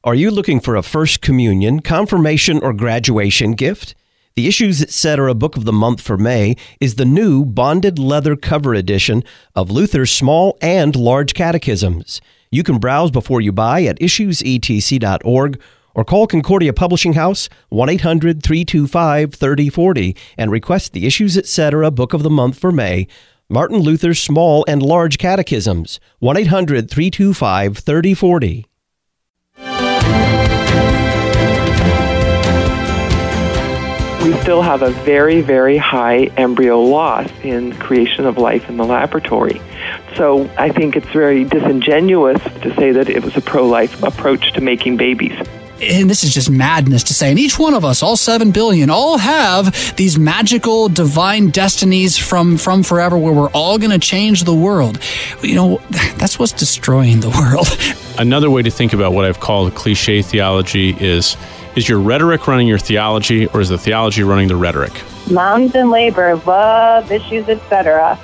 Are you looking for a First Communion, confirmation, or graduation gift? The Issues Etc. Book of the Month for May is the new bonded leather cover edition of Luther's Small and Large Catechisms. You can browse before you buy at issuesetc.org or call Concordia Publishing House 1-800-325-3040 and request the Issues Etc. Book of the Month for May, Martin Luther's Small and Large Catechisms, 1-800-325-3040. We still have a very, very high embryo loss in creation of life in the laboratory. So I think it's very disingenuous to say that it was a pro-life approach to making babies. And this is just madness to say. And each one of us, all 7 billion, all have these magical divine destinies from forever where we're all going to change the world. You know, that's what's destroying the world. Another way to think about what I've called cliche theology is your rhetoric running your theology, or is the theology running the rhetoric? Moms in labor, love, issues, etc.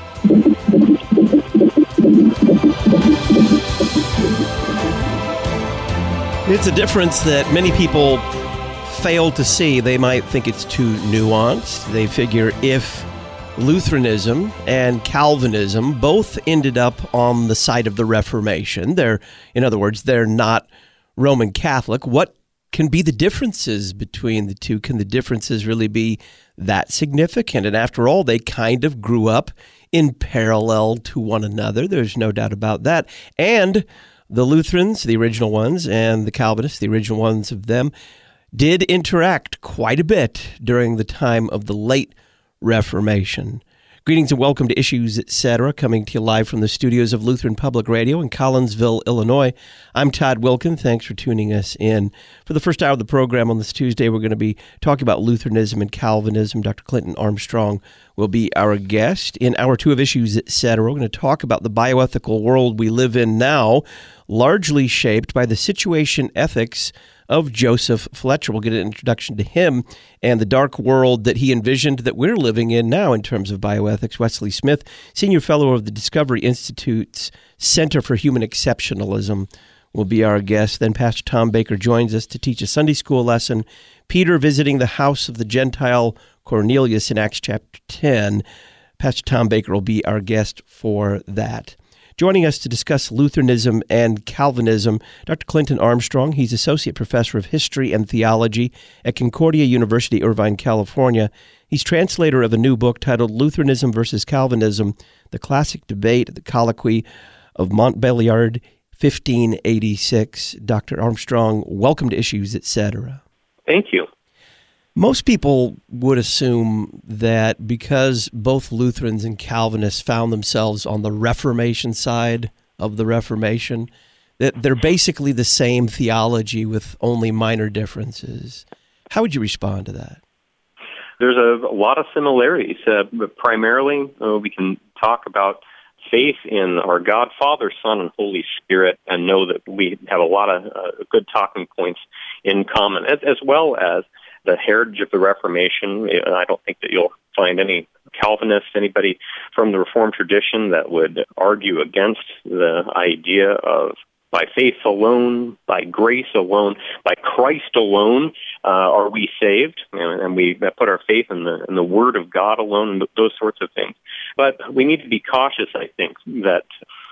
It's a difference that many people fail to see. They might think it's too nuanced. They figure if Lutheranism and Calvinism both ended up on the side of the Reformation, in other words, they're not Roman Catholic, what can be the differences between the two? Can the differences really be that significant? And after all, they kind of grew up in parallel to one another. There's no doubt about that. And the Lutherans, the original ones, and the Calvinists, the original ones of them, did interact quite a bit during the time of the late Reformation. Greetings and welcome to Issues Etc., coming to you live from the studios of Lutheran Public Radio in Collinsville, Illinois. I'm Todd Wilkin. Thanks for tuning us in. For the first hour of the program on this Tuesday, we're going to be talking about Lutheranism and Calvinism. Dr. Clinton Armstrong will be our guest. In Hour 2 of Issues Etc., we're going to talk about the bioethical world we live in now, largely shaped by the situation ethics of Joseph Fletcher. We'll get an introduction to him and the dark world that he envisioned that we're living in now in terms of bioethics. Wesley Smith, Senior Fellow of the Discovery Institute's Center for Human Exceptionalism, will be our guest. Then Pastor Tom Baker joins us to teach a Sunday school lesson. Peter visiting the house of the Gentile Cornelius in Acts chapter 10. Pastor Tom Baker will be our guest for that. Joining us to discuss Lutheranism and Calvinism, Dr. Clinton Armstrong. He's Associate Professor of History and Theology at Concordia University, Irvine, California. He's translator of a new book titled Lutheranism versus Calvinism, The Classic Debate, the Colloquy of Montbéliard, 1586. Dr. Armstrong, welcome to Issues, Etc. Thank you. Most people would assume that because both Lutherans and Calvinists found themselves on the Reformation side of the Reformation, that they're basically the same theology with only minor differences. How would you respond to that? There's a lot of similarities. Primarily, we can talk about faith in our God, Father, Son, and Holy Spirit, and know that we have a lot of good talking points in common, as well as the heritage of the Reformation. I don't think that you'll find any Calvinists, anybody from the Reformed tradition that would argue against the idea of by faith alone, by grace alone, by Christ alone, are we saved, and we put our faith in the Word of God alone, and those sorts of things. But we need to be cautious, I think, that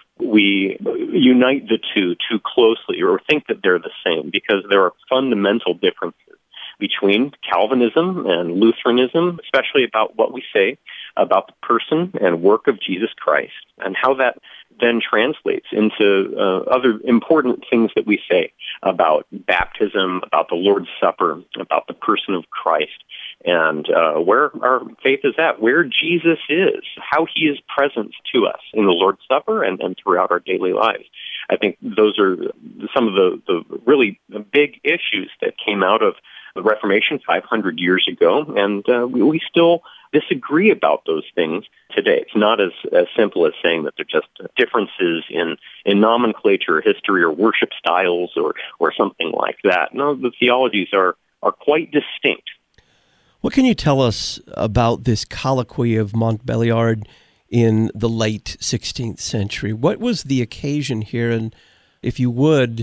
we unite the two too closely or think that they're the same, because there are fundamental differences between Calvinism and Lutheranism, especially about what we say about the person and work of Jesus Christ, and how that then translates into other important things that we say about baptism, about the Lord's Supper, about the person of Christ, and where our faith is at, where Jesus is, how he is present to us in the Lord's Supper and throughout our daily lives. I think those are some of the really big issues that came out of the Reformation 500 years ago, and we still disagree about those things today. It's not as simple as saying that they're just differences in nomenclature, history, or worship styles, or something like that. No, the theologies are quite distinct. What can you tell us about this colloquy of Montbéliard in the late 16th century? What was the occasion here? And if you would,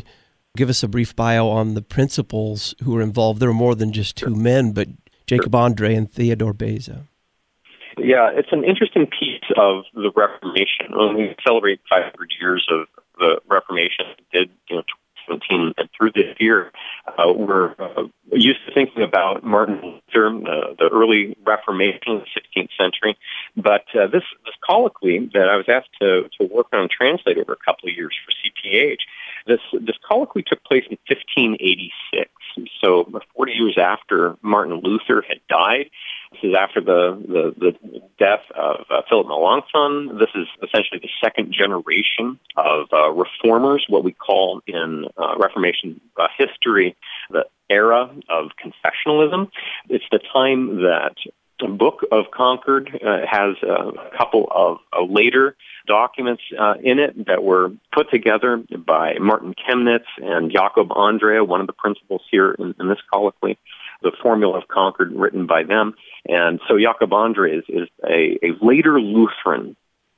Give us a brief bio on the principals who were involved. There were more than just two men, but Jacob Andre and Theodore Beza. Yeah, it's an interesting piece of the Reformation. When we celebrate 500 years of the Reformation, did 2017, and through this year, we're used to thinking about Martin Luther, the early Reformation of the 16th century. But this colloquy that I was asked to work on and translate over a couple of years for CPH, this colloquy took place in 1586. So 40 years after Martin Luther had died. This is after the death of Philip Melanchthon. This is essentially the second generation of reformers, what we call in Reformation history the era of confessionalism. It's the time that the Book of Concord has a couple of later documents in it that were put together by Martin Chemnitz and Jacob Andre, one of the principals here in this colloquy, the Formula of Concord written by them. And so Jacob Andre is a later Lutheran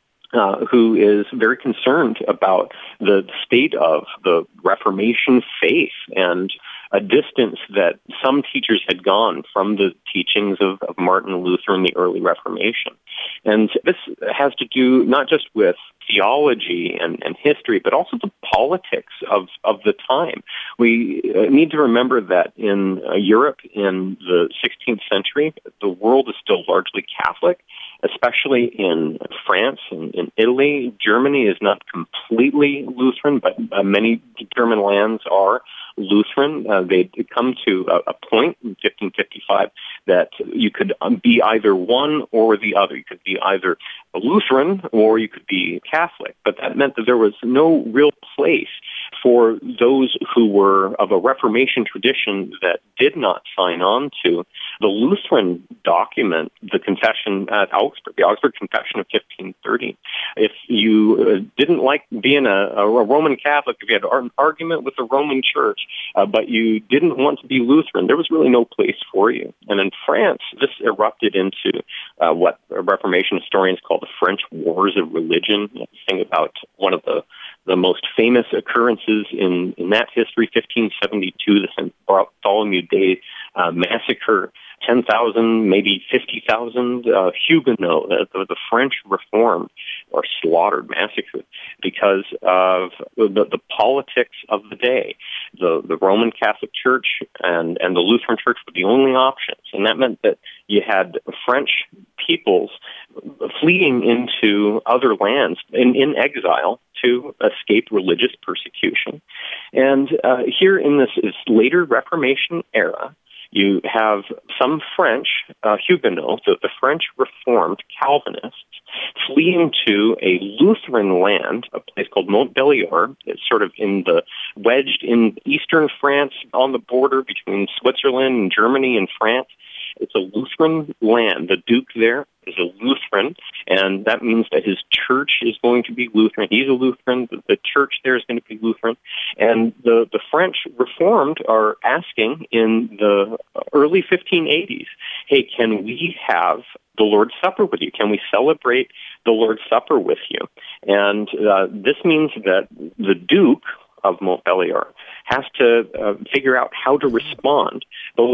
who is very concerned about the state of the Reformation faith and a distance that some teachers had gone from the teachings of Martin Luther in the early Reformation. And this has to do not just with theology and history, but also the politics of the time. We need to remember that in Europe in the 16th century, the world is still largely Catholic, especially in France and in Italy. Germany is not completely Lutheran, but many German lands are Lutheran. They'd come to a point in 1555 that you could be either one or the other. You could be either a Lutheran or you could be Catholic. But that meant that there was no real place for those who were of a Reformation tradition that did not sign on to the Lutheran document, the Confession at Augsburg, the Augsburg Confession of 1530. If you didn't like being a Roman Catholic, if you had an argument with the Roman Church, but you didn't want to be Lutheran, there was really no place for you. And in France, this erupted into what Reformation historians call the French Wars of Religion. Think about one of the most famous occurrences in that history, 1572, the St. Bartholomew Day massacre. 10,000, maybe 50,000 Huguenots, the French Reformed, are slaughtered, massacred, because of the politics of the day. The Roman Catholic Church and the Lutheran Church were the only options, and that meant that you had French peoples fleeing into other lands in exile to escape religious persecution. And here in this later Reformation era, you have some French Huguenots, the French Reformed Calvinists, fleeing to a Lutheran land, a place called Montbéliard. It's sort of wedged in eastern France on the border between Switzerland and Germany and France. It's a Lutheran land. The Duke there is a Lutheran, and that means that his church is going to be Lutheran. He's a Lutheran. The church there is going to be Lutheran. And the French Reformed are asking in the early 1580s, hey, can we have the Lord's Supper with you? Can we celebrate the Lord's Supper with you? And this means that the Duke of Montbéliard has to figure out how to respond, both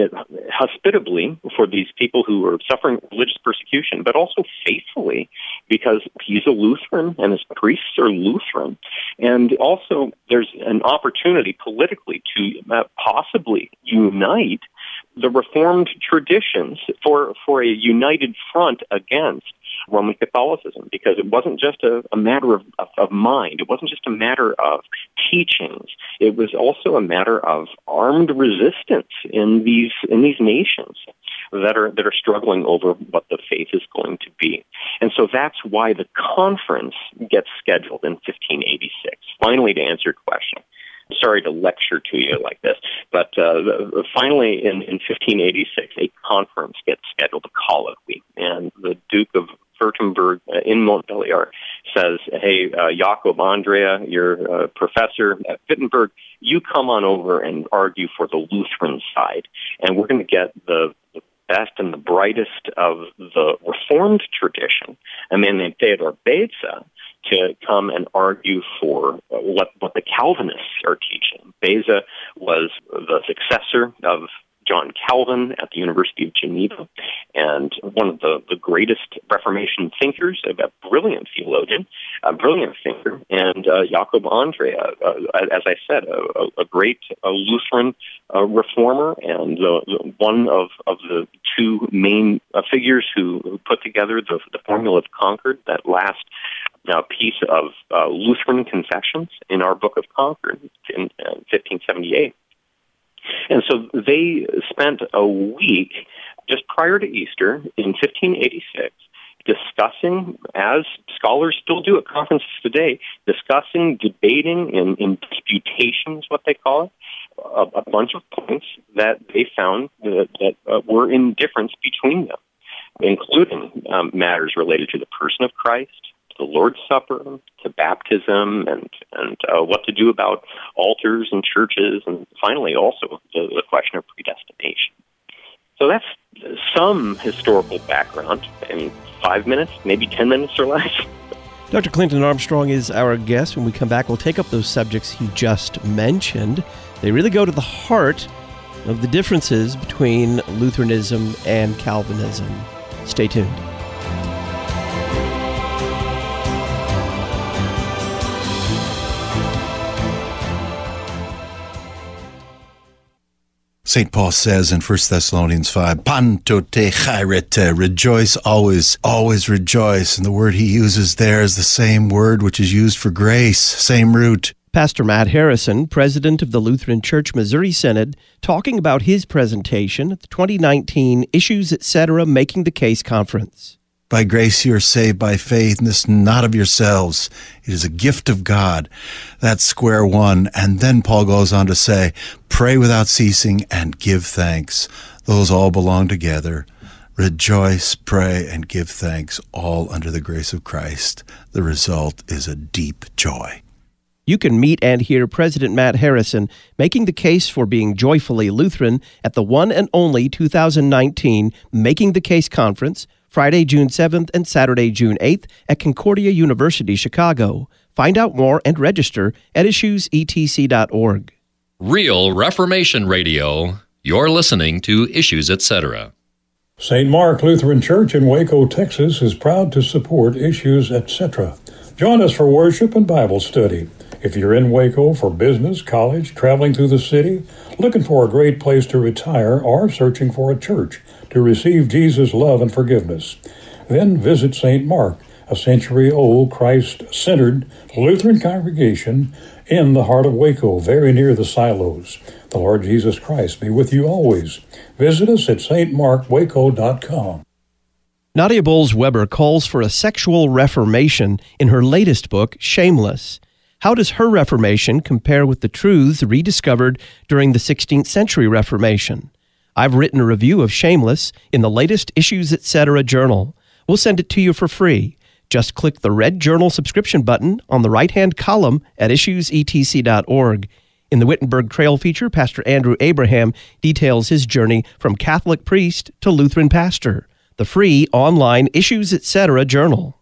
hospitably for these people who are suffering religious persecution, but also faithfully because he's a Lutheran and his priests are Lutheran. And also there's an opportunity politically to possibly unite the Reformed traditions for a united front against Roman Catholicism, because it wasn't just a matter of mind. It wasn't just a matter of teachings. It was also a matter of armed resistance in these nations that are struggling over what the faith is going to be. And so that's why the conference gets scheduled in 1586. Finally, to answer your question, sorry to lecture to you like this, but finally in 1586, a conference gets scheduled, a colloquy, and the Duke of Württemberg in Montbéliard says, hey, Jacob Andrea, you're a professor at Wittenberg, you come on over and argue for the Lutheran side, and we're going to get the best and the brightest of the Reformed tradition, a man named Theodore Beza, to come and argue for what the Calvinists are teaching. Beza was the successor of John Calvin at the University of Geneva, and one of the greatest Reformation thinkers, a brilliant theologian, a brilliant thinker, and Jacob Andre, as I said, a great Lutheran reformer, and one of the two main figures who put together the Formula of Concord, that last piece of Lutheran confessions in our Book of Concord in 1578. And so they spent a week just prior to Easter in 1586 discussing, as scholars still do at conferences today, discussing, debating in disputations, what they call it, a bunch of points that they found that were in difference between them, including matters related to the person of Christ, the Lord's Supper, to baptism, and what to do about altars and churches, and finally also the question of predestination. So that's some historical background in 5 minutes, maybe 10 minutes or less. Dr. Clinton Armstrong is our guest. When we come back, we'll take up those subjects he just mentioned. They really go to the heart of the differences between Lutheranism and Calvinism. Stay tuned. St. Paul says in 1 Thessalonians 5, Panto te chairete, rejoice always, always rejoice. And the word he uses there is the same word which is used for grace, same root. Pastor Matt Harrison, president of the Lutheran Church Missouri Synod, talking about his presentation at the 2019 Issues Etc. Making the Case Conference. By grace you are saved by faith, and this not of yourselves. It is a gift of God. That's square one. And then Paul goes on to say, pray without ceasing and give thanks. Those all belong together. Rejoice, pray, and give thanks, all under the grace of Christ. The result is a deep joy. You can meet and hear President Matt Harrison making the case for being joyfully Lutheran at the one and only 2019 Making the Case Conference, Friday, June 7th and Saturday, June 8th at Concordia University, Chicago. Find out more and register at issuesetc.org. Real Reformation Radio. You're listening to Issues Etc. St. Mark Lutheran Church in Waco, Texas is proud to support Issues Etc. Join us for worship and Bible study. If you're in Waco for business, college, traveling through the city, looking for a great place to retire, or searching for a church to receive Jesus' love and forgiveness, then visit St. Mark, a century-old Christ-centered Lutheran congregation in the heart of Waco, very near the silos. The Lord Jesus Christ be with you always. Visit us at stmarkwaco.com. Nadia Bolz-Weber calls for a sexual reformation in her latest book, Shameless. How does her reformation compare with the truths rediscovered during the 16th century Reformation? I've written a review of Shameless in the latest Issues Etc. journal. We'll send it to you for free. Just click the red journal subscription button on the right-hand column at issuesetc.org. In the Wittenberg Trail feature, Pastor Andrew Abraham details his journey from Catholic priest to Lutheran pastor. The free online Issues Etc. journal.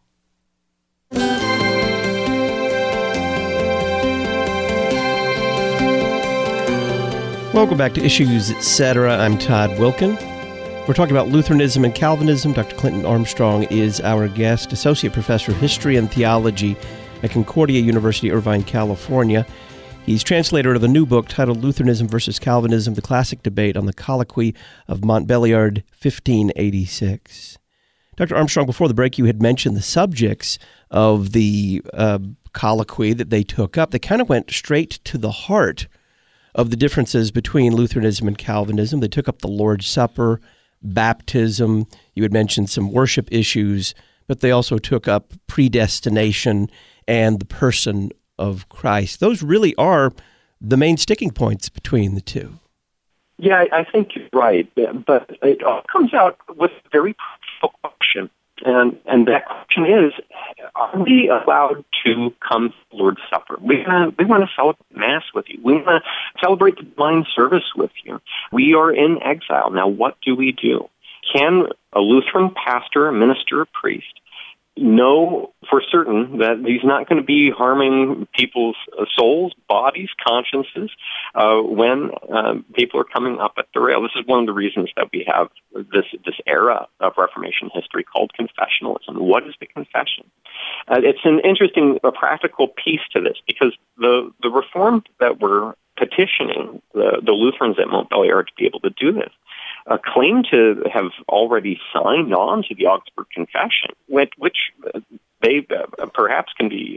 Welcome back to Issues Etc. I'm Todd Wilkin. We're talking about Lutheranism and Calvinism. Dr. Clinton Armstrong is our guest, Associate Professor of History and Theology at Concordia University, Irvine, California. He's translator of a new book titled Lutheranism versus Calvinism, The Classic Debate on the Colloquy of Montbéliard, 1586. Dr. Armstrong, before the break, you had mentioned the subjects of the colloquy that they took up. They kind of went straight to the heart of the differences between Lutheranism and Calvinism. They took up the Lord's Supper, baptism. You had mentioned some worship issues, but they also took up predestination and the person of Christ. Those really are the main sticking points between the two. Yeah, I think you're right, but it all comes out with a very practical question. And that question is, are we allowed to come to the Lord's Supper? We want to celebrate Mass with you. We want to celebrate the divine service with you. We are in exile. Now, what do we do? Can a Lutheran pastor, a minister, a priest know for certain that he's not going to be harming people's souls, bodies, consciences when people are coming up at the rail. This is one of the reasons that we have this era of Reformation history called confessionalism. What is the confession? It's an interesting practical piece to this, because the Reformed that were petitioning the Lutherans at Mont Bellier to be able to do this claim to have already signed on to the Augsburg Confession, which they perhaps can be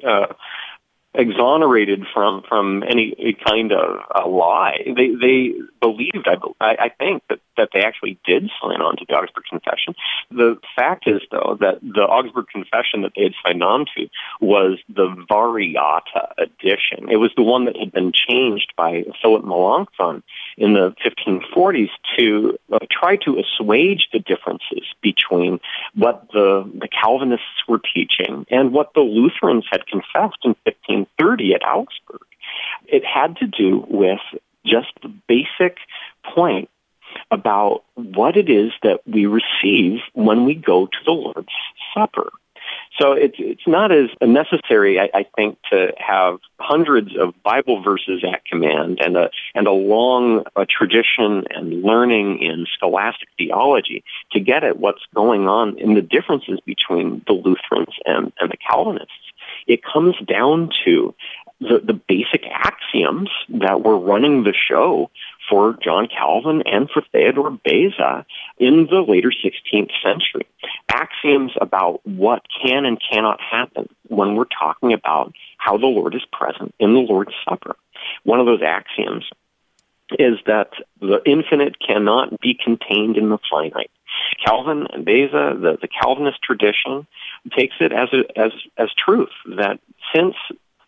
exonerated from any kind of lie. They believed, I think, that they actually did sign on to the Augsburg Confession. The fact is, though, that the Augsburg Confession that they had signed on to was the Variata edition. It was the one that had been changed by Philip Melanchthon in the 1540s to try to assuage the differences between what the Calvinists were teaching and what the Lutherans had confessed in 1530 at Augsburg. It had to do with just the basic point about what it is that we receive when we go to the Lord's Supper. So it's not as necessary, I think, to have hundreds of Bible verses at command and a long tradition and learning in scholastic theology to get at what's going on in the differences between the Lutherans and the Calvinists. It comes down to the basic axioms that were running the show for John Calvin and for Theodore Beza in the later 16th century. Axioms about what can and cannot happen when we're talking about how the Lord is present in the Lord's Supper. One of those axioms is that the infinite cannot be contained in the finite. Calvin and Beza, the Calvinist tradition, takes it as truth that since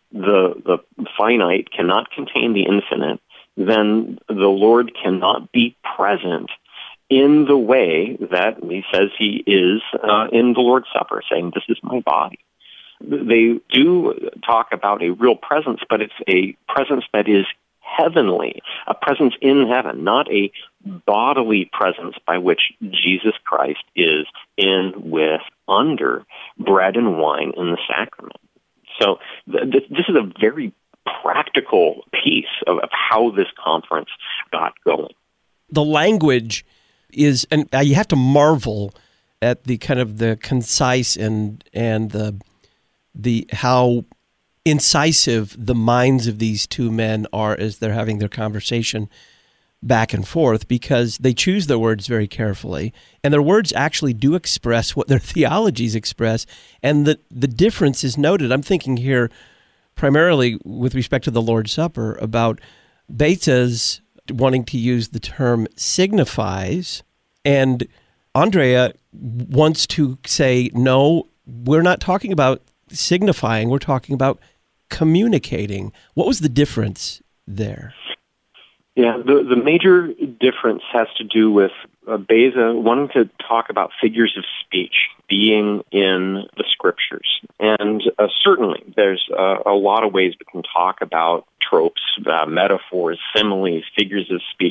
the finite cannot contain the infinite, then the Lord cannot be present in the way that he says he is in the Lord's Supper, saying, "This is my body." They do talk about a real presence, but it's a presence that is heavenly, a presence in heaven, not a bodily presence by which Jesus Christ is in, with, under bread and wine in the sacrament. So this is a very practical piece of how this conference got going. The language is, and you have to marvel at the kind of the concise and the how incisive the minds of these two men are as they're having their conversation back and forth, because they choose their words very carefully, and their words actually do express what their theologies express, and the difference is noted. I'm thinking here primarily with respect to the Lord's Supper about Beza's wanting to use the term signifies, and Andrea wants to say, no, we're not talking about signifying, we're talking about communicating. What was the difference there? Yeah, the major difference has to do with Beza wanting to talk about figures of speech being in the Scriptures. And certainly there's a lot of ways we can talk about tropes, metaphors, similes, figures of speech.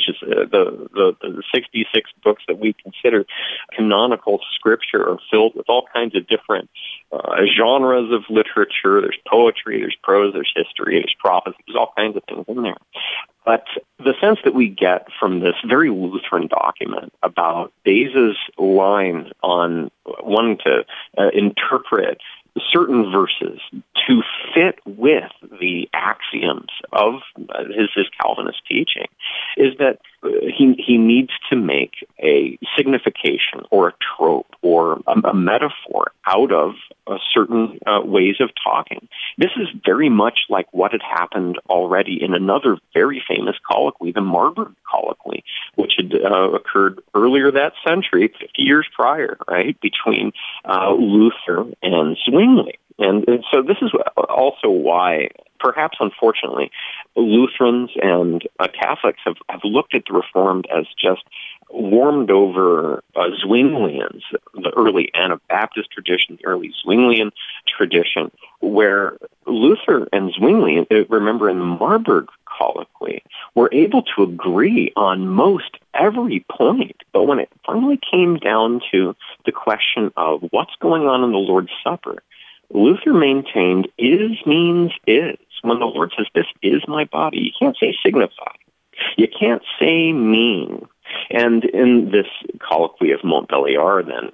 The 66 books that we consider canonical Scripture are filled with all kinds of different genres of literature. There's poetry, there's prose, there's history, there's prophecy, there's all kinds of things in there. But the sense that we get from this very Lutheran document about Beza's line on wanting to interpret certain verses to fit with the axioms of his Calvinist teaching is that he needs to make a signification or a trope or a metaphor out of certain ways of talking. This is very much like what had happened already in another very famous colloquy, the Marburg colloquy, which had occurred earlier that century, 50 years prior, right, between Luther and Zwingli. And so this is also why, perhaps unfortunately, Lutherans and Catholics have looked at the Reformed as just warmed over Zwinglians, the early Anabaptist tradition, the early Zwinglian tradition, where Luther and Zwingli, remember in the Marburg colloquy were able to agree on most every point. But when it finally came down to the question of what's going on in the Lord's Supper, Luther maintained is means is. When the Lord says, this is my body, you can't say signify. You can't say mean. And in this colloquy of Montbéliard, then,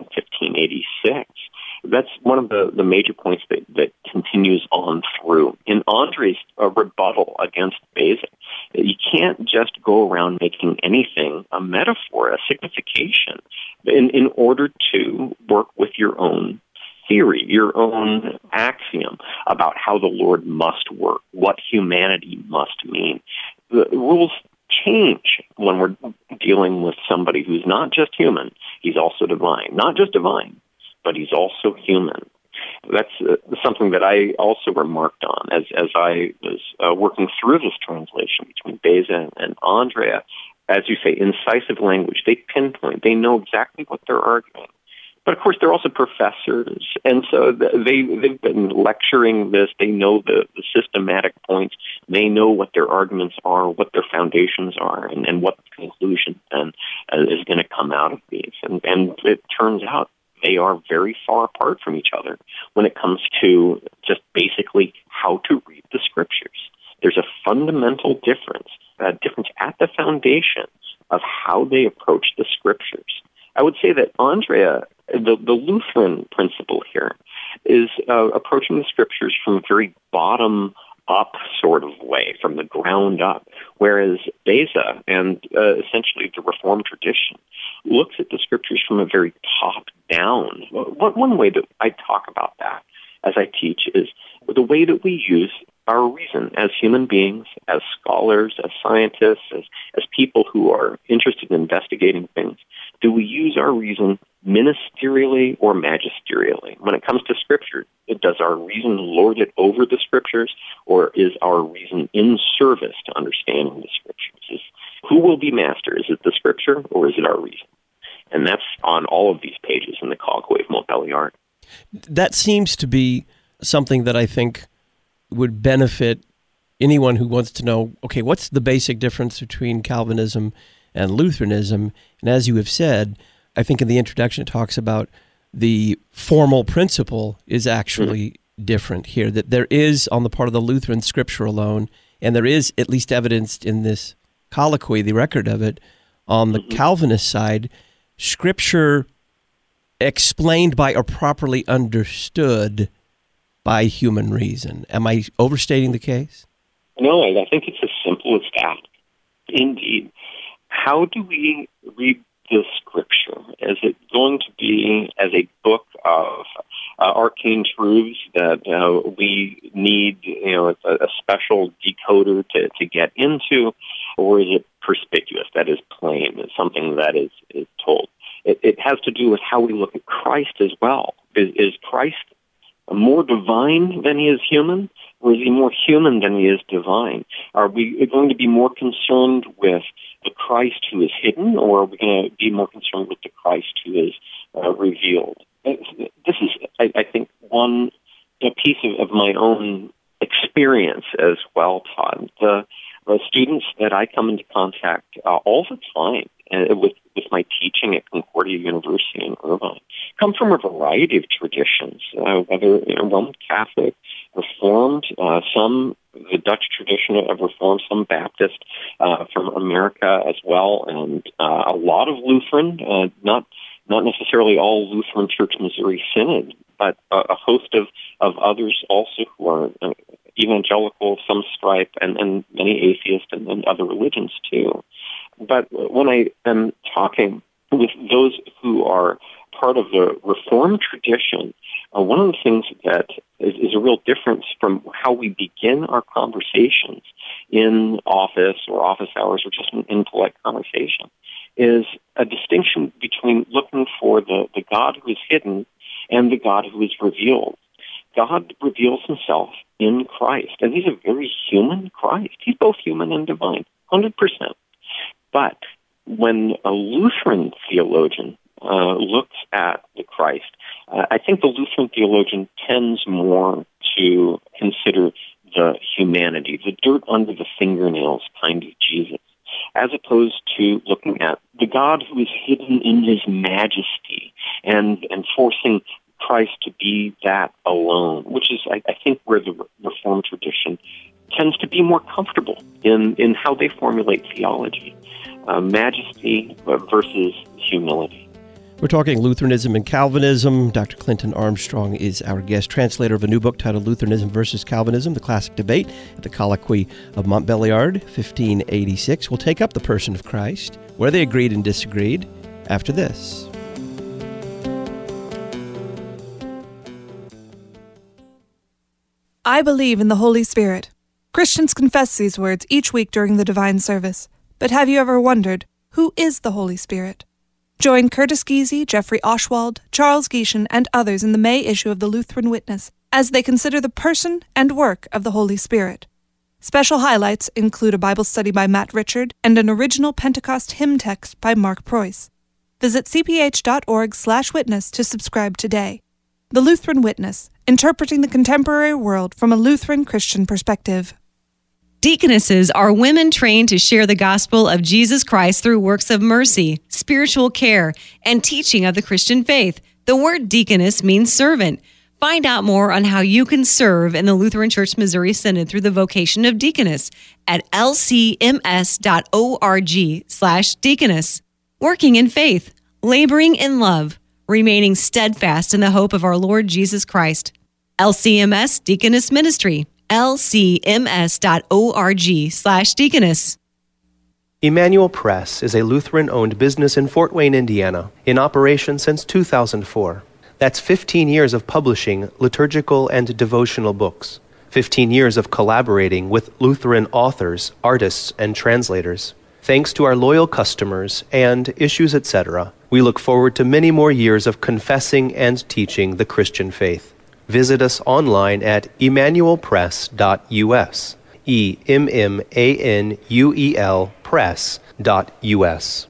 1586, that's one of the major points that continues on through. In Andre's rebuttal against Beza, you can't just go around making anything a metaphor, a signification, in order to work with your own theory, your own axiom about how the Lord must work, what humanity must mean. The rules change when we're dealing with somebody who's not just human, he's also divine. Not just divine, but he's also human. That's something that I also remarked on as I was working through this translation between Beza and Andrea. As you say, incisive language. They pinpoint. They know exactly what they're arguing. But, of course, they're also professors, and so they've been lecturing this. They know the systematic points. They know what their arguments are, what their foundations are, and what the conclusion then is going to come out of these. And it turns out they are very far apart from each other when it comes to just basically how to read the Scriptures. There's a fundamental difference at the foundation of how they approach the Scriptures. I would say that Andrea, the Lutheran principle here, is approaching the Scriptures from a very bottom-up sort of way, from the ground up, whereas Beza and essentially the Reformed tradition looks at the Scriptures from a very top-down. One way that I talk about that as I teach is the way that we use our reason as human beings, as scholars, as scientists, as people who are interested in investigating things. Do we use our reason ministerially or magisterially? When it comes to Scripture, does our reason lord it over the Scriptures, or is our reason in service to understanding the Scriptures? Who will be master? Is it the Scripture, or is it our reason? And that's on all of these pages in the Colloquy of Montbéliard. That seems to be something that I think would benefit anyone who wants to know, okay, what's the basic difference between Calvinism and Lutheranism? And as you have said, I think in the introduction it talks about the formal principle is actually different here, that there is on the part of the Lutheran Scripture alone, and there is at least evidenced in this colloquy, the record of it, on the Calvinist side, Scripture explained by or properly understood by human reason. Am I overstating the case? No, I think it's as simple as that. Indeed. How do we read the Scripture? Is it going to be as a book of arcane truths that we need, a special decoder to get into, or is it perspicuous? That is plain. It's something that is told. It has to do with how we look at Christ as well. Is Christ more divine than he is human, or is he more human than he is divine? Are we going to be more concerned with the Christ who is hidden, or are we going to be more concerned with the Christ who is revealed? This is, I think, one piece of my own experience as well, Todd. The students that I come into contact all the time with my teaching at Concordia University in Irvine come from a variety of traditions, whether Roman Catholic, Reformed, some the Dutch tradition of Reformed, some Baptist from America as well, and a lot of Lutheran, not necessarily all Lutheran Church Missouri Synod, but a host of others also who are evangelical of some stripe, and many atheists and other religions too. But when I am talking with those who are part of the Reformed tradition, one of the things that is a real difference from how we begin our conversations in office or office hours or just in polite conversation is a distinction between looking for the God who is hidden and the God who is revealed. God reveals himself in Christ, and he's a very human Christ. He's both human and divine, 100%. But when a Lutheran theologian looks at the Christ, I think the Lutheran theologian tends more to consider the humanity, the dirt under the fingernails kind of Jesus, as opposed to looking at the God who is hidden in his majesty and forcing Christ to be that alone, which is, I think, where the Reformed tradition tends to be more comfortable in how they formulate theology. Majesty versus humility. We're talking Lutheranism and Calvinism. Dr. Clinton Armstrong is our guest, translator of a new book titled Lutheranism versus Calvinism, The Classic Debate at the Colloquy of Montbéliard, 1586. We'll take up the person of Christ, where they agreed and disagreed, after this. I believe in the Holy Spirit. Christians confess these words each week during the divine service. But have you ever wondered, who is the Holy Spirit? Join Curtis Giese, Jeffrey Oshwald, Charles Gieshen, and others in the May issue of the Lutheran Witness as they consider the person and work of the Holy Spirit. Special highlights include a Bible study by Matt Richard and an original Pentecost hymn text by Mark Preuss. Visit cph.org/witness to subscribe today. The Lutheran Witness, interpreting the contemporary world from a Lutheran Christian perspective. Deaconesses are women trained to share the gospel of Jesus Christ through works of mercy, spiritual care, and teaching of the Christian faith. The word deaconess means servant. Find out more on how you can serve in the Lutheran Church Missouri Synod through the vocation of deaconess at lcms.org/deaconess. Working in faith, laboring in love, remaining steadfast in the hope of our Lord Jesus Christ. LCMS Deaconess Ministry. lcms.org/deaconess. Emmanuel Press is a Lutheran-owned business in Fort Wayne, Indiana, in operation since 2004. That's 15 years of publishing liturgical and devotional books, 15 years of collaborating with Lutheran authors, artists, and translators. Thanks to our loyal customers and Issues Etc., we look forward to many more years of confessing and teaching the Christian faith. Visit us online at emmanuelpress.us, EMMANUEL press.us.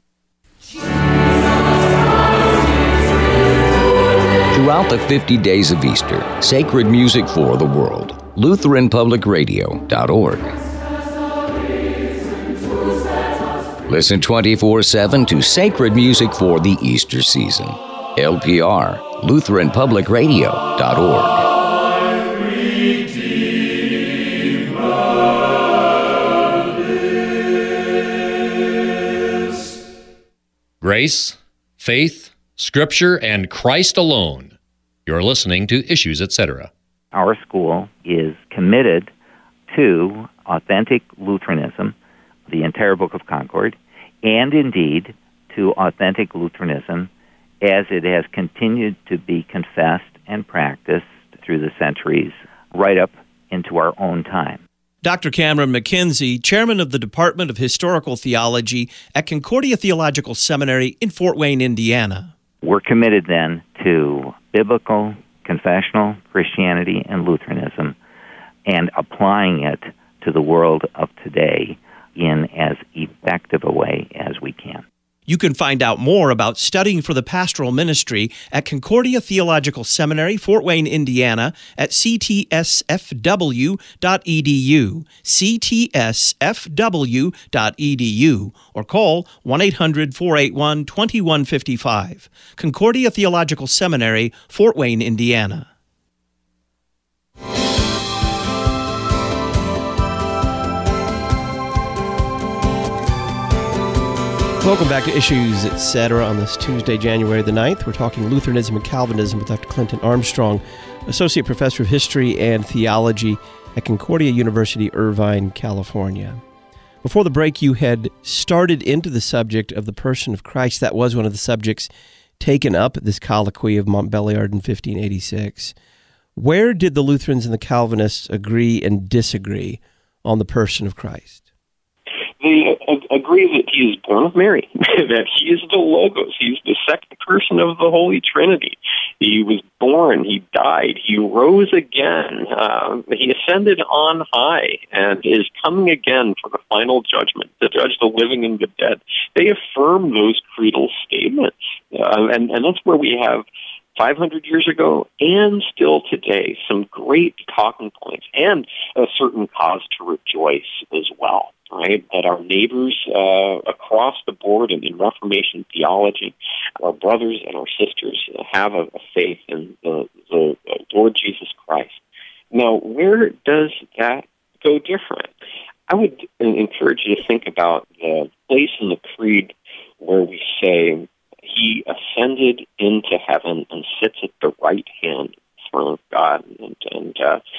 Throughout the 50 days of Easter, sacred music for the world. LutheranPublicRadio.org. Listen 24/7 to sacred music for the Easter season. LPR, LutheranPublicRadio.org. Grace, faith, Scripture, and Christ alone. You're listening to Issues, Etc. Our school is committed to authentic Lutheranism, the entire Book of Concord, and indeed to authentic Lutheranism as it has continued to be confessed and practiced through the centuries, right up into our own time. Dr. Cameron McKenzie, chairman of the Department of Historical Theology at Concordia Theological Seminary in Fort Wayne, Indiana. We're committed then to biblical, confessional Christianity and Lutheranism and applying it to the world of today in as effective a way as we can. You can find out more about studying for the pastoral ministry at Concordia Theological Seminary, Fort Wayne, Indiana, at ctsfw.edu, ctsfw.edu, or call 1-800-481-2155. Concordia Theological Seminary, Fort Wayne, Indiana. Welcome back to Issues, Etc. on this Tuesday, January the 9th. We're talking Lutheranism and Calvinism with Dr. Clinton Armstrong, Associate Professor of History and Theology at Concordia University, Irvine, California. Before the break, you had started into the subject of the person of Christ. That was one of the subjects taken up at this colloquy of Montbéliard in 1586. Where did the Lutherans and the Calvinists agree and disagree on the person of Christ? They agree that he is born of Mary, that he is the Logos, he's the second person of the Holy Trinity. He was born, he died, he rose again, he ascended on high, and is coming again for the final judgment, to judge the living and the dead. They affirm those creedal statements, and that's where we have 500 years ago and still today, some great talking points and a certain cause to rejoice as well, right? That our neighbors across the board in Reformation theology, our brothers and our sisters have a faith in the Lord Jesus Christ. Now, where does that go different? I would encourage you to think about the place in the Creed where we say, He ascended into heaven and sits at the right hand throne of God. And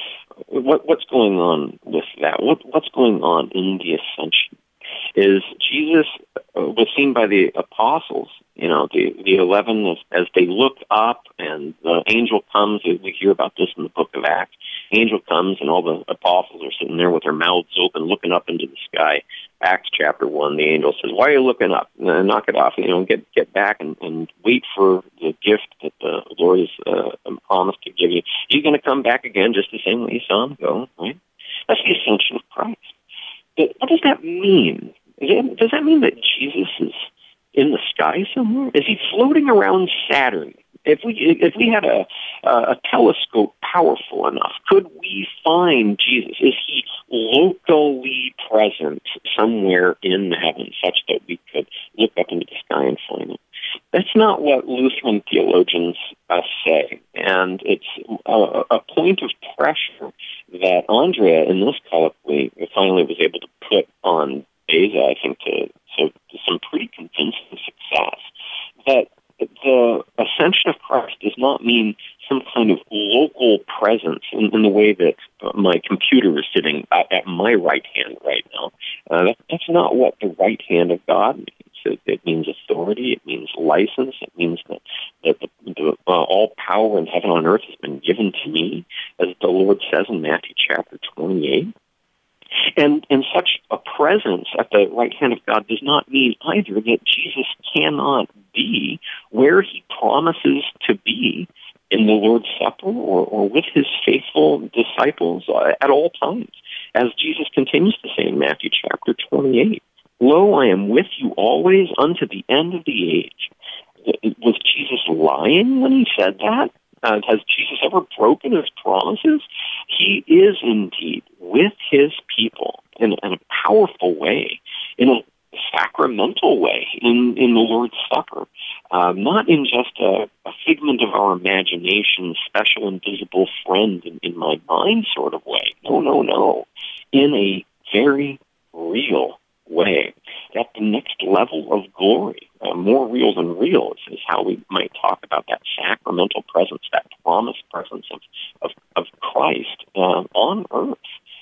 what's going on with that? What's going on in the ascension? Is Jesus was seen by the apostles, the 11, as they look up and the angel comes. We hear about this in the book of Acts. Angel comes and all the apostles are sitting there with their mouths open, looking up into the sky. Acts chapter 1, the angel says, "Why are you looking up? Knock it off. Get back and wait for the gift that the Lord has promised to give you. He's going to come back again just the same way you saw him go." Right? That's the ascension of Christ. But what does that mean? Does that mean that Jesus is in the sky somewhere? Is he floating around Saturn? If we had a telescope powerful enough, could we find Jesus? Is he locally present somewhere in heaven, such that we could look up into the sky and find him? That's not what Lutheran theologians say, and it's a point of pressure that Andrea, in this colloquy, finally was able to put on Beza, I think, to some pretty convincing success, that the ascension of Christ does not mean some kind of local presence in the way that my computer is sitting at my right hand right now. That's not what the right hand of God means. It means authority. It means license. It means that the all power in heaven and earth has been given to me, as the Lord says in Matthew chapter 28. And such a presence at the right hand of God does not mean either that Jesus cannot be where he promises to be in the Lord's Supper or with his faithful disciples at all times. As Jesus continues to say in Matthew chapter 28, "Lo, I am with you always unto the end of the age." Was Jesus lying when he said that? Has Jesus ever broken his promises? He is indeed with his people in a powerful way, in a sacramental way in the Lord's Supper, not in just a figment of our imagination, special invisible friend in my mind sort of way. No. In a very real way, at the next level of glory, more real than real is how we might talk about that sacramental presence, that promised presence of Christ on earth.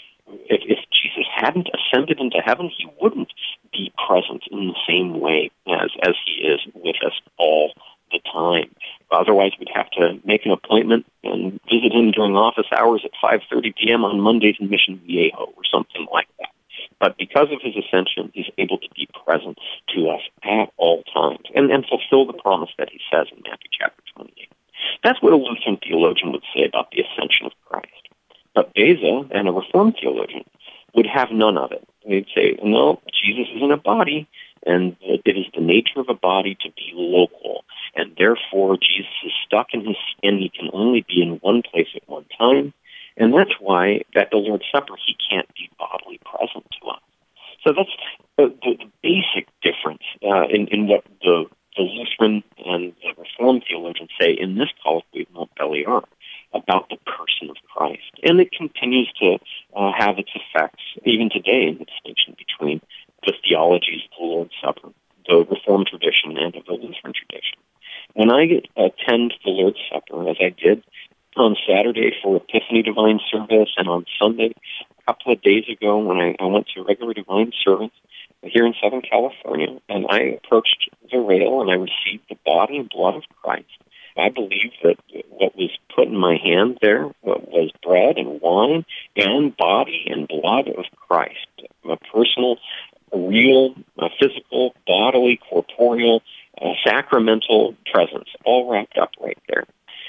If Jesus hadn't ascended into heaven, he wouldn't be present in the same way as he is with us all the time. Otherwise, we'd have to make an appointment and visit him during office hours at 5:30 p.m. on Mondays in Mission Viejo or something like that. But because of his ascension, he's able to be present to us at all times and fulfill the promise that he says in Matthew chapter 28. That's what a Lutheran theologian would say about the ascension of Christ. But Beza and a Reformed theologian would have none of it. They'd say, no, Jesus is in a body, and it is the nature of a body to be local. And therefore, Jesus is stuck in his skin. He can only be in one place at one time. And that's why at the Lord's Supper, he can't be bodily present to us. So that's the basic difference in what the Lutheran and the Reformed theologians say in this colloquy of Montbéliard about the person of Christ. And it continues to have its effects even today in the distinction between the theologies of the Lord's Supper, the Reformed tradition, and of the Lutheran tradition. When I attend the Lord's Supper, as I did on Saturday for Epiphany Divine Service and on Sunday, a couple of days ago when I went to regular Divine Service here in Southern California, and I approached the rail and I received the body and blood of Christ. I believe that what was put in my hand there was bread and wine and body and blood of Christ, a personal, real, physical, bodily, corporeal, sacramental presence, all wrapped up right there.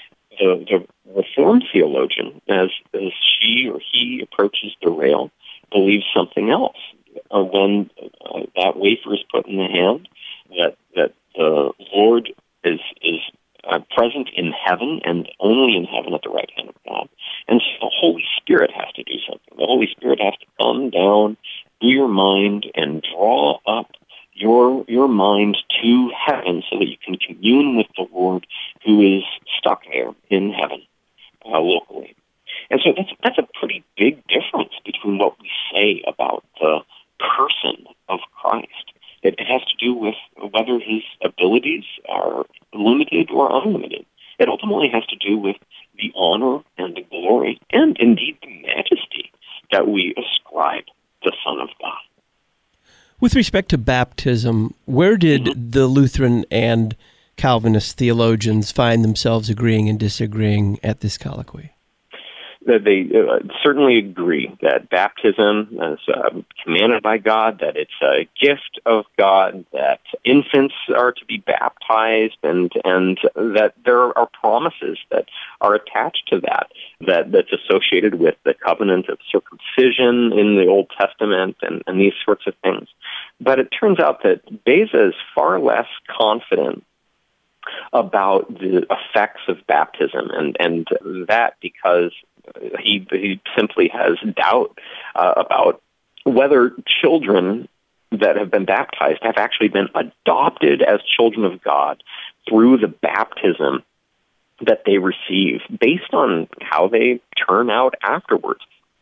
The Reformed theologian, as she or he approaches the rail, believes something else. When that wafer is put in the hand, that the Lord is present in heaven heaven and only in heaven at the right hand of God. And so the Holy Spirit has to do something. The Holy Spirit has to come down through your mind and draw up your mind to heaven so that you can commune with the Lord who is stuck there in heaven locally. And so that's a pretty big difference between what we say about the person of Christ. It has to do with whether his abilities are limited or unlimited. It ultimately has to do with the honor and the glory and indeed the majesty that we ascribe the Son of God. With respect to baptism, where did the Lutheran and Calvinist theologians find themselves agreeing and disagreeing at this colloquy? That they certainly agree that baptism is commanded by God, that it's a gift of God, that infants are to be baptized, and that there are promises that are attached to that's associated with the covenant of circumcision in the Old Testament and these sorts of things. But it turns out that Beza is far less confident about the effects of baptism, and that because he simply has doubt about whether children that have been baptized have actually been adopted as children of God through the baptism that they receive based on how they turn out afterwards.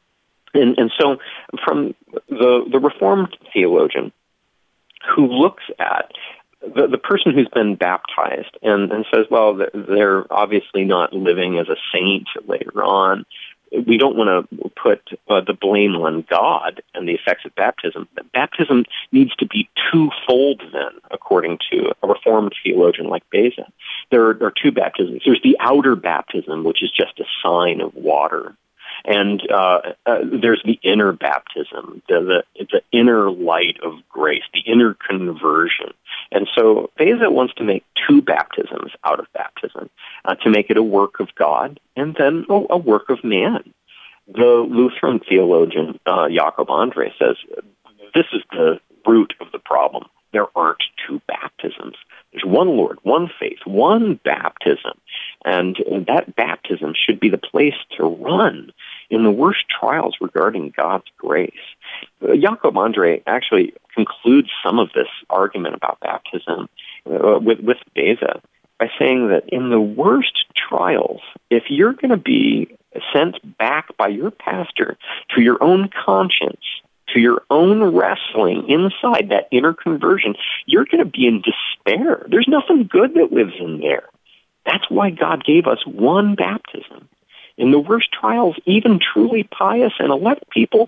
And so from the Reformed theologian who looks at the person who's been baptized and says, well, they're obviously not living as a saint later on. We don't want to put the blame on God and the effects of baptism. Baptism needs to be twofold then, according to a Reformed theologian like Beza. There are two baptisms. There's the outer baptism, which is just a sign of water. And there's the inner baptism, the inner light of grace, the inner conversion. And so Beza wants to make two baptisms out of baptism, to make it a work of God and then a work of man. The Lutheran theologian Jakob Andre says this is the root of the problem. There aren't two baptisms. There's one Lord, one faith, one baptism. And that baptism should be the place to run in the worst trials regarding God's grace. Jakob Andre actually concludes some of this argument about baptism with Beza by saying that in the worst trials, if you're going to be sent back by your pastor to your own conscience, to your own wrestling inside that inner conversion, you're going to be in despair. There's nothing good that lives in there. That's why God gave us one baptism. In the worst trials, even truly pious and elect people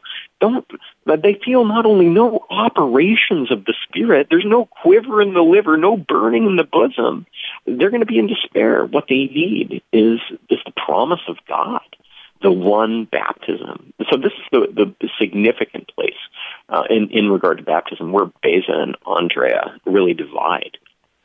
they feel not only no operations of the Spirit, there's no quiver in the liver, no burning in the bosom. They're going to be in despair. What they need is the promise of God, the one baptism. So this is the significant place in regard to baptism where Beza and Andrea really divide.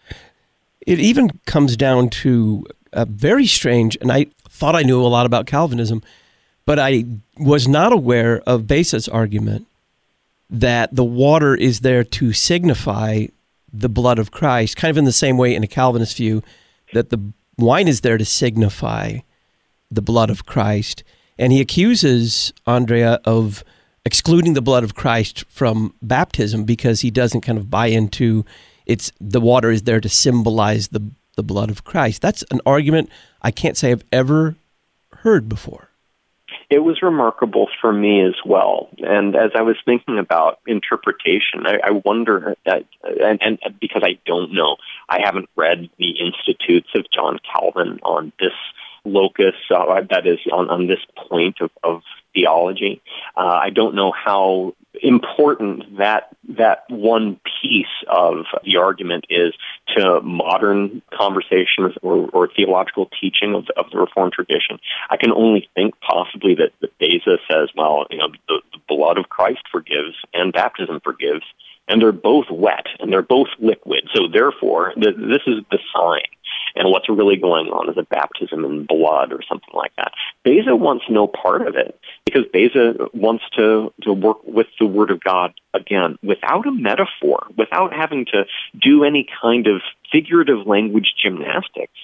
It even comes down to a very strange, and I thought I knew a lot about Calvinism, but I was not aware of Beza's argument that the water is there to signify the blood of Christ, kind of in the same way in a Calvinist view that the wine is there to signify the blood of Christ. And he accuses Andrea of excluding the blood of Christ from baptism because he doesn't kind of buy into the water is there to symbolize the blood of Christ. That's an argument I can't say I've ever heard before. It was remarkable for me as well. And as I was thinking about interpretation, I wonder, and because I don't know, I haven't read the Institutes of John Calvin on this locus, that is, on this point of theology. I don't know how important that one piece of the argument is to modern conversations or theological teaching of the Reformed tradition. I can only think possibly that Beza says, well, the blood of Christ forgives and baptism forgives, and they're both wet and they're both liquid. So therefore, this is the sign. And what's really going on is a baptism in blood or something like that. Beza wants no part of it because Beza wants to work with the Word of God, again, without a metaphor, without having to do any kind of figurative language gymnastics.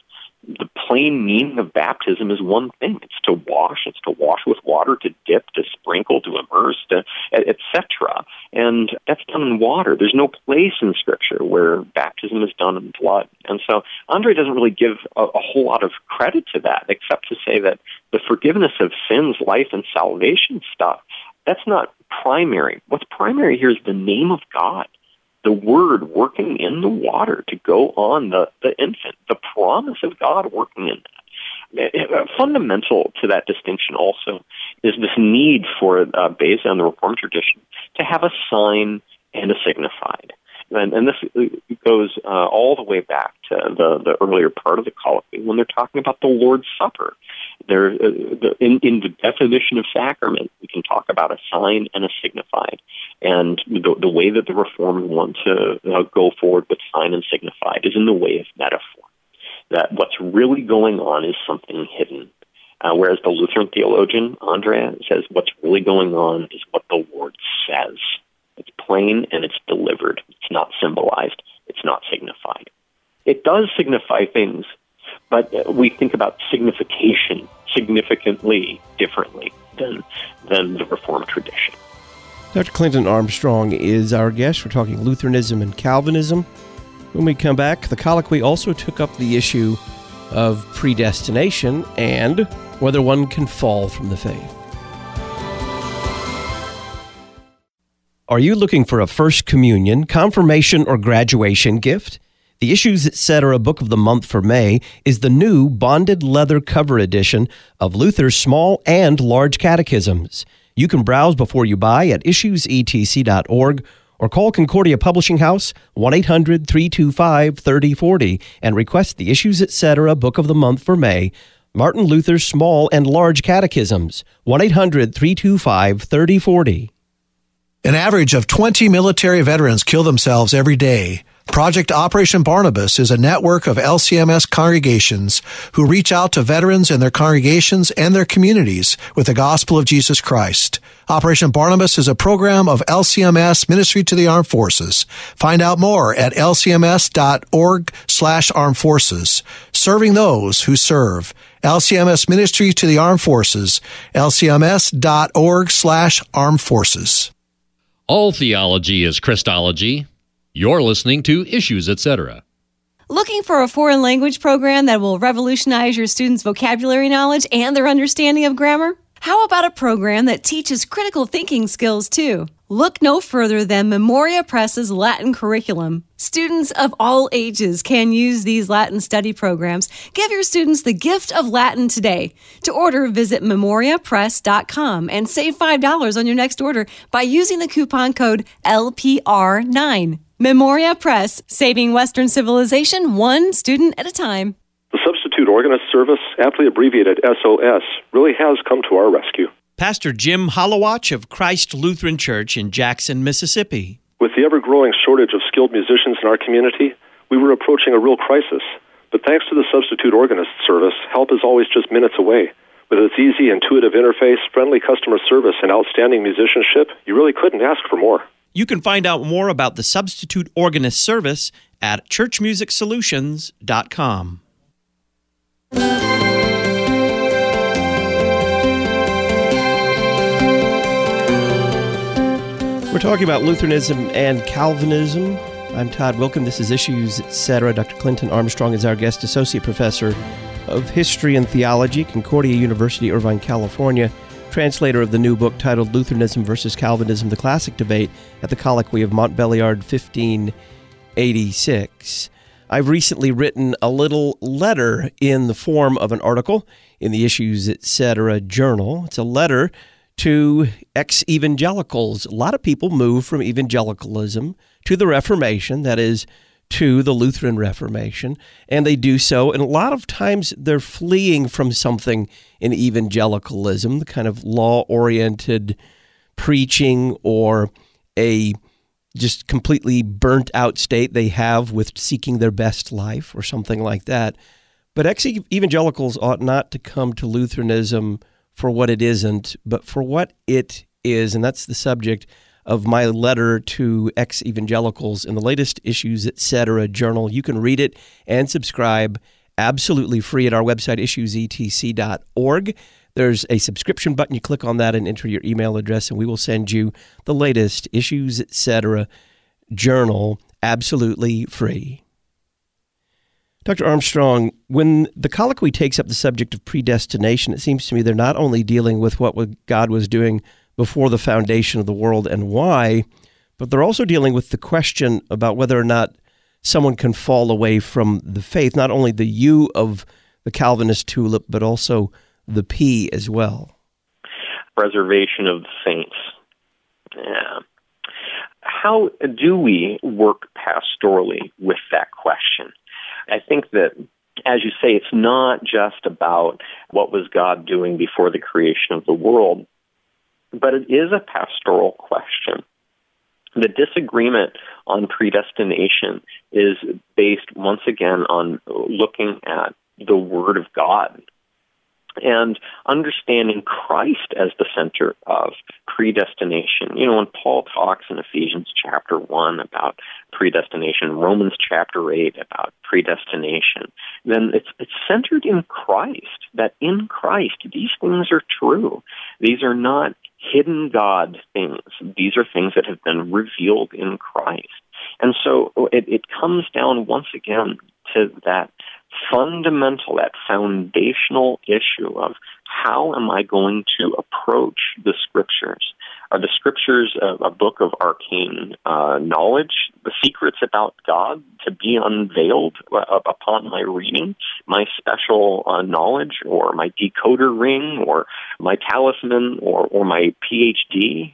the plain meaning of baptism is one thing. It's to wash. It's to wash with water, to dip, to sprinkle, to immerse, etc. And that's done in water. There's no place in Scripture where baptism is done in blood. And so Andre doesn't really give a whole lot of credit to that, except to say that the forgiveness of sins, life, and salvation stuff, that's not primary. What's primary here is the name of God, the Word working in the water to go on the infant, the promise of God working in that. Fundamental to that distinction also is this need for, based on the Reformed tradition, to have a sign and a signified. And this goes all the way back to the earlier part of the colloquy when they're talking about the Lord's Supper. In the definition of sacrament, we can talk about a sign and a signified. And the way that the Reformed want to go forward with sign and signified is in the way of metaphor. That what's really going on is something hidden. Whereas the Lutheran theologian, Andrea, says what's really going on is what the Lord says. It's plain and it's delivered. It's not symbolized. It's not signified. It does signify things, but we think about signification significantly differently than the Reformed tradition. Dr. Clinton Armstrong is our guest. We're talking Lutheranism and Calvinism. When we come back, the colloquy also took up the issue of predestination and whether one can fall from the faith. Are you looking for a First Communion, confirmation, or graduation gift? The Issues Etc. Book of the Month for May is the new bonded leather cover edition of Luther's Small and Large Catechisms. You can browse before you buy at issuesetc.org or call Concordia Publishing House 1-800-325-3040 and request the Issues Etc. Book of the Month for May, Martin Luther's Small and Large Catechisms, 1-800-325-3040. An average of 20 military veterans kill themselves every day. Project Operation Barnabas is a network of LCMS congregations who reach out to veterans and their congregations and their communities with the gospel of Jesus Christ. Operation Barnabas is a program of LCMS Ministry to the Armed Forces. Find out more at lcms.org/armed forces. Serving those who serve. LCMS Ministry to the Armed Forces. lcms.org/armed forces. All theology is Christology. You're listening to Issues Etc. Looking for a foreign language program that will revolutionize your students' vocabulary knowledge and their understanding of grammar? How about a program that teaches critical thinking skills too? Look no further than Memoria Press's Latin curriculum. Students of all ages can use these Latin study programs. Give your students the gift of Latin today. To order, visit memoriapress.com and save $5 on your next order by using the coupon code LPR9. Memoria Press, saving Western civilization one student at a time. The Substitute Organist Service, aptly abbreviated SOS, really has come to our rescue. Pastor Jim Holowach of Christ Lutheran Church in Jackson, Mississippi. With the ever-growing shortage of skilled musicians in our community, we were approaching a real crisis. But thanks to the Substitute Organist Service, help is always just minutes away. With its easy, intuitive interface, friendly customer service, and outstanding musicianship, you really couldn't ask for more. You can find out more about the Substitute Organist Service at churchmusicsolutions.com. We're talking about Lutheranism and Calvinism. I'm Todd Wilkin. This is Issues Etc. Dr. Clinton Armstrong is our guest associate professor of history and theology, Concordia University, Irvine, California, translator of the new book titled Lutheranism versus Calvinism, The Classic Debate at the Colloquy of Montbéliard, 1586. I've recently written a little letter in the form of an article in the Issues Etc. journal. It's a letter to ex-evangelicals. A lot of people move from evangelicalism to the Reformation, that is, to the Lutheran Reformation, and they do so, and a lot of times they're fleeing from something in evangelicalism, the kind of law-oriented preaching or a just completely burnt-out state they have with seeking their best life or something like that. But ex-evangelicals ought not to come to Lutheranism for what it isn't, but for what it is, and that's the subject of my letter to ex-evangelicals in the latest Issues Etc. journal. You can read it and subscribe absolutely free at our website, issuesetc.org. There's a subscription button. You click on that and enter your email address, and we will send you the latest Issues Etc. journal absolutely free. Dr. Armstrong, when the colloquy takes up the subject of predestination, it seems to me they're not only dealing with what God was doing before the foundation of the world and why, but they're also dealing with the question about whether or not someone can fall away from the faith, not only the U of the Calvinist tulip, but also the P as well. Preservation of the saints. Yeah. How do we work pastorally with that question? I think that, as you say, it's not just about what was God doing before the creation of the world, but it is a pastoral question. The disagreement on predestination is based, once again, on looking at the Word of God and understanding Christ as the center of predestination. You know, when Paul talks in Ephesians chapter 1 about predestination, Romans chapter 8 about predestination, then it's centered in Christ, that in Christ these things are true. These are not hidden God things. These are things that have been revealed in Christ. And so it comes down once again to that fundamental, that foundational issue of how am I going to approach the Scriptures? Are the Scriptures a book of arcane knowledge, the secrets about God to be unveiled upon my reading, my special knowledge, or my decoder ring, or my talisman, or my PhD?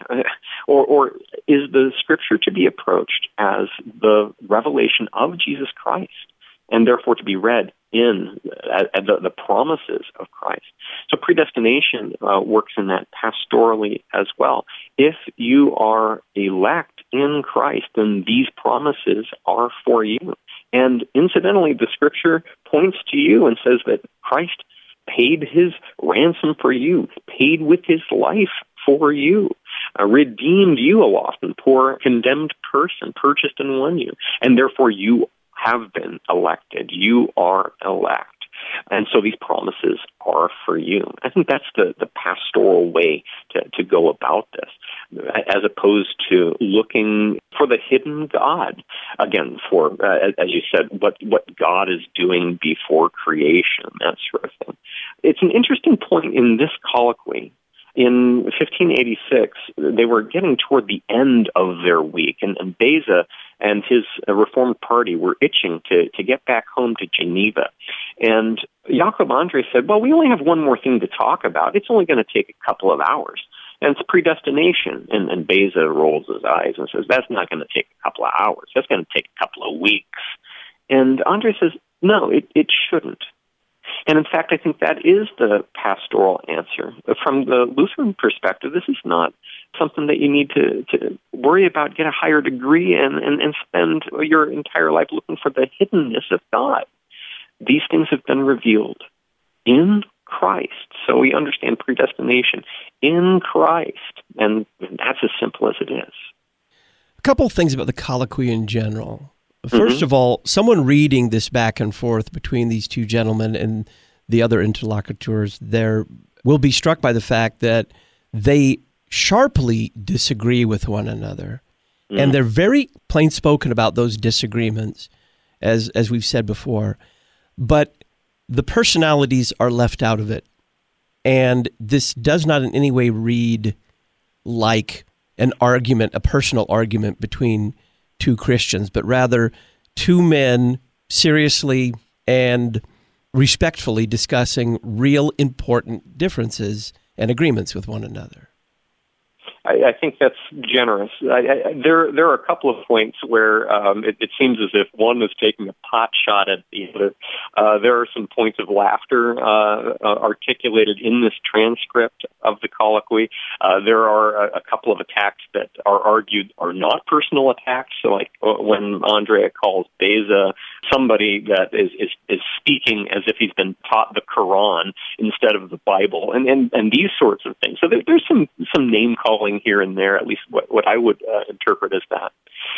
Or is the Scripture to be approached as the revelation of Jesus Christ, and therefore to be read in the promises of Christ? So predestination works in that pastorally as well. If you are elect in Christ, then these promises are for you. And incidentally, the Scripture points to you and says that Christ paid his ransom for you, paid with his life for you, redeemed you, a lost and poor, condemned person, purchased and won you, and therefore you have been elected. You are elect. And so these promises are for you. I think that's the pastoral way to go about this, as opposed to looking for the hidden God. Again, for, as you said, what God is doing before creation, that sort of thing. It's an interesting point in this colloquy. In 1586, they were getting toward the end of their week, and Beza and his Reformed Party were itching to get back home to Geneva. And Jacob Andre said, well, we only have one more thing to talk about. It's only going to take a couple of hours, and it's predestination. And Beza rolls his eyes and says, that's not going to take a couple of hours. That's going to take a couple of weeks. And Andre says, no, it shouldn't. And in fact, I think that is the pastoral answer. From the Lutheran perspective, this is not something that you need to worry about, get a higher degree, and spend your entire life looking for the hiddenness of God. These things have been revealed in Christ. So we understand predestination in Christ, and that's as simple as it is. A couple of things about the colloquy in general. First of all, someone reading this back and forth between these two gentlemen and the other interlocutors there will be struck by the fact that they sharply disagree with one another. And they're very plain-spoken about those disagreements, as we've said before. But the personalities are left out of it. And this does not in any way read like an argument, a personal argument between two Christians, but rather two men seriously and respectfully discussing real important differences and agreements with one another. I think that's generous. There are a couple of points where it seems as if one is taking a pot shot at the other. There are some points of laughter articulated in this transcript of the colloquy. There are a couple of attacks that are argued are not personal attacks. So like when Andrea calls Beza somebody that is speaking as if he's been taught the Quran instead of the Bible, and these sorts of things. So there's some name calling here and there, at least what I would interpret as that.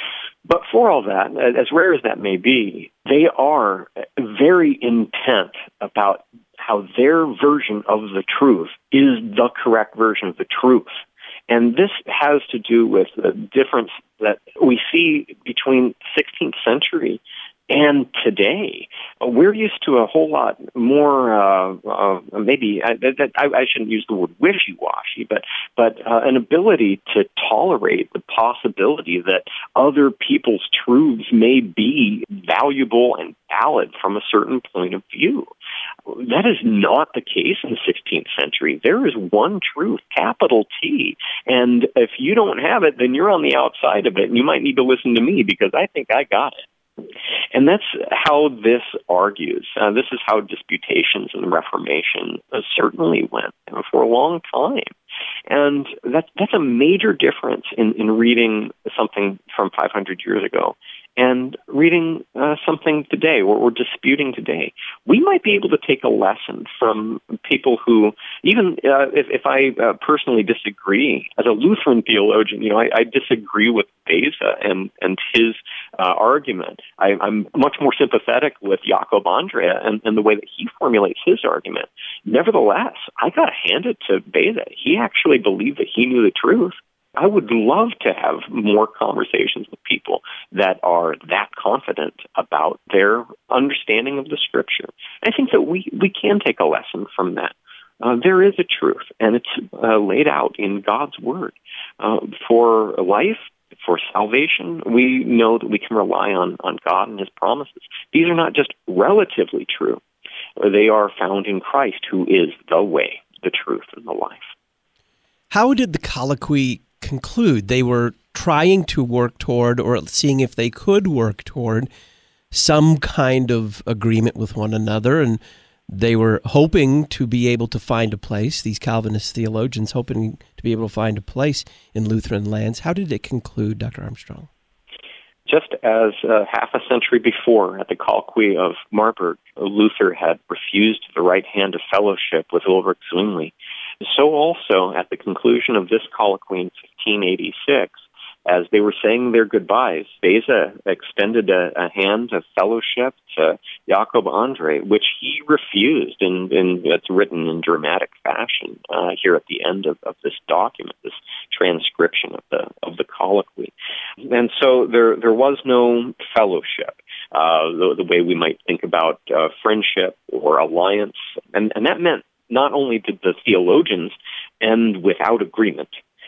But for all that, as rare as that may be, they are very intent about how their version of the truth is the correct version of the truth. And this has to do with the difference that we see between 16th century and today. We're used to a whole lot more, maybe, I shouldn't use the word wishy-washy, but an ability to tolerate the possibility that other people's truths may be valuable and valid from a certain point of view. That is not the case in the 16th century. There is one truth, capital T, and if you don't have it, then you're on the outside of it, and you might need to listen to me because I think I got it. And that's how this argues. This is how disputations in the Reformation certainly went for a long time. And that's a major difference in reading something from 500 years ago and reading something today or disputing today. We might be able to take a lesson from people who, even if I personally disagree, as a Lutheran theologian, I disagree with Beza and his argument. I'm much more sympathetic with Jacob Andrea and the way that he formulates his argument. Nevertheless, I got to hand it to Beza. He actually believed that he knew the truth. I would love to have more conversations with people that are that confident about their understanding of the Scripture. I think that we can take a lesson from that. There is a truth, and it's laid out in God's Word. For life, for salvation, we know that we can rely on God and His promises. These are not just relatively true. They are found in Christ, who is the way, the truth, and the life. How did the colloquy conclude? They were trying to work toward, or seeing if they could work toward, some kind of agreement with one another, and they were hoping to be able to find a place, these Calvinist theologians hoping to be able to find a place in Lutheran lands. How did it conclude, Dr. Armstrong? Just as half a century before, at the colloquy of Marburg, Luther had refused the right hand of fellowship with Ulrich Zwingli, so also at the conclusion of this colloquy in 1586, as they were saying their goodbyes, Beza extended a hand of fellowship to Jacob Andre, which he refused, and it's written in dramatic fashion here at the end of this document, this transcription of the colloquy. And so there was no fellowship, the way we might think about friendship or alliance, and that meant not only did the theologians end without agreement,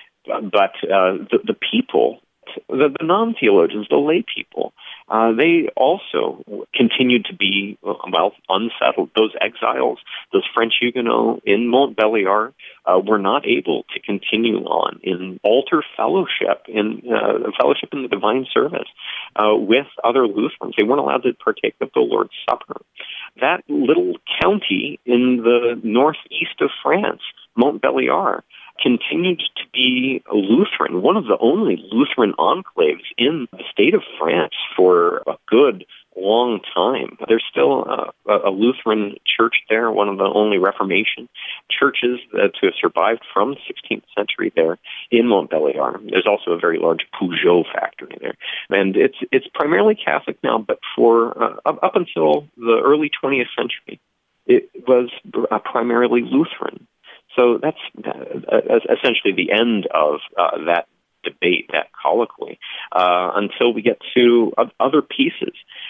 but the people, the non-theologians, the lay people, they also continued to be, unsettled. Those exiles, those French Huguenots in Montbéliard were not able to continue on in altar fellowship, in fellowship in the divine service with other Lutherans. They weren't allowed to partake of the Lord's Supper. That little county in the northeast of France, Montbéliard, continued to be a Lutheran, one of the only Lutheran enclaves in the state of France for a good long time. There's still a Lutheran church there, one of the only Reformation churches to have survived from the 16th century there in Montbéliard. There's also a very large Peugeot factory there. And it's primarily Catholic now, but for up until the early 20th century, it was primarily Lutheran. So that's essentially the end of that debate, that colloquy, until we get to other pieces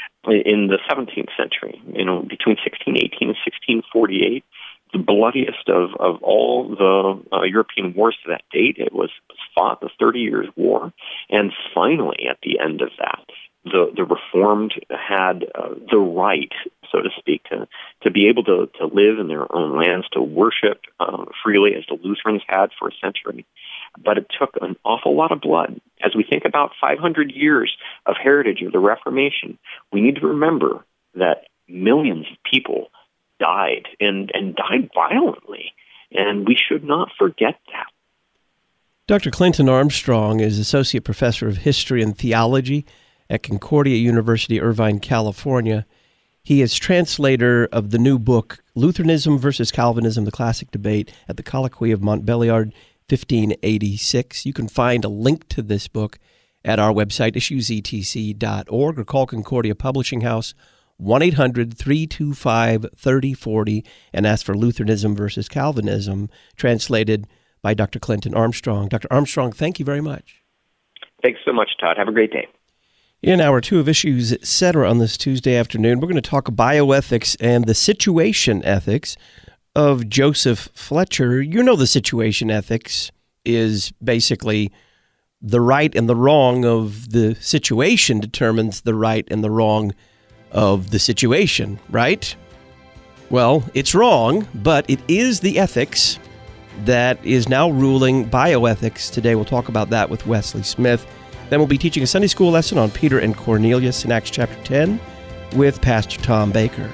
in the 17th century, between 1618 and 1648, the bloodiest of all the European wars to that date. It was fought, the 30 Years' War, and finally, at the end of that, the Reformed had the right, so to speak, to be able to live in their own lands, to worship freely as the Lutherans had for a century. But it took an awful lot of blood. As we think about 500 years of heritage of the Reformation, we need to remember that millions of people died and died violently, and we should not forget that. Dr. Clinton Armstrong is Associate Professor of History and Theology at Concordia University, Irvine, California. He is translator of the new book, Lutheranism versus Calvinism, the Classic Debate at the Colloquy of Montbéliard, 1586. You can find a link to this book at our website, issuesetc.org, or call Concordia Publishing House, 1-800-325-3040, and ask for Lutheranism versus Calvinism, translated by Dr. Clinton Armstrong. Dr. Armstrong, thank you very much. Thanks so much, Todd. Have a great day. In Hour 2 of Issues, Etc. on this Tuesday afternoon, we're going to talk bioethics and the situation ethics of Joseph Fletcher. You know, the situation ethics is basically the right and the wrong of the situation determines the right and the wrong of the situation, right? Well, it's wrong, but it is the ethics that is now ruling bioethics. Today we'll talk about that with Wesley Smith. Then we'll be teaching a Sunday school lesson on Peter and Cornelius in Acts chapter 10 with Pastor Tom Baker.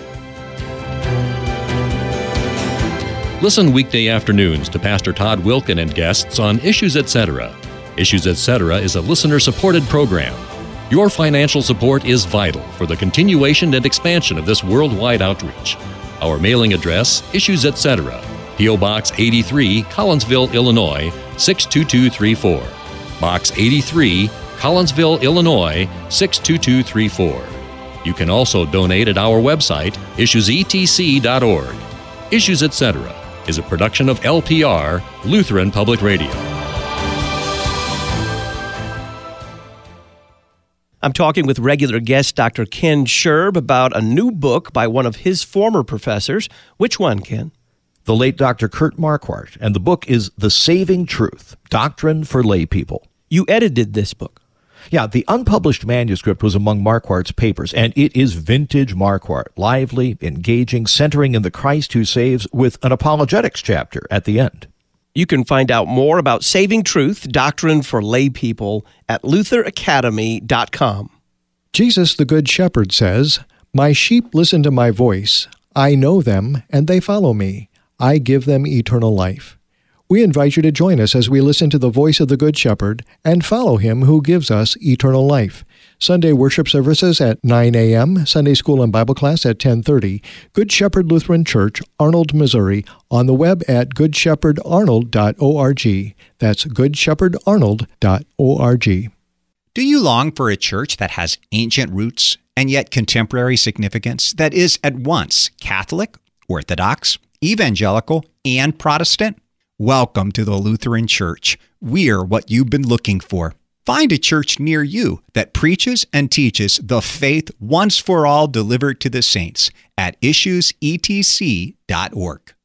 Listen weekday afternoons to Pastor Todd Wilken and guests on Issues Etc. Issues Etc. is a listener-supported program. Your financial support is vital for the continuation and expansion of this worldwide outreach. Our mailing address, Issues Etc., P.O. Box 83, Collinsville, Illinois, 62234. Box 83, Collinsville, Illinois, 62234. You can also donate at our website, issuesetc.org. Issues Etc. is a production of LPR, Lutheran Public Radio. I'm talking with regular guest Dr. Ken Scherb about a new book by one of his former professors. Which one, Ken? The late Dr. Kurt Marquardt, and the book is The Saving Truth, Doctrine for Lay People. You edited this book. Yeah, the unpublished manuscript was among Marquardt's papers, and it is vintage Marquardt, lively, engaging, centering in the Christ who saves, with an apologetics chapter at the end. You can find out more about Saving Truth, Doctrine for Lay People at lutheracademy.com. Jesus, the Good Shepherd, says, "My sheep listen to my voice. I know them, and they follow me. I give them eternal life." We invite you to join us as we listen to the voice of the Good Shepherd and follow him who gives us eternal life. Sunday worship services at 9 a.m., Sunday school and Bible class at 10:30, Good Shepherd Lutheran Church, Arnold, Missouri, on the web at goodshepherdarnold.org. That's goodshepherdarnold.org. Do you long for a church that has ancient roots and yet contemporary significance, that is at once Catholic, Orthodox, Evangelical, and Protestant? Welcome to the Lutheran Church. We're what you've been looking for. Find a church near you that preaches and teaches the faith once for all delivered to the saints at issuesetc.org.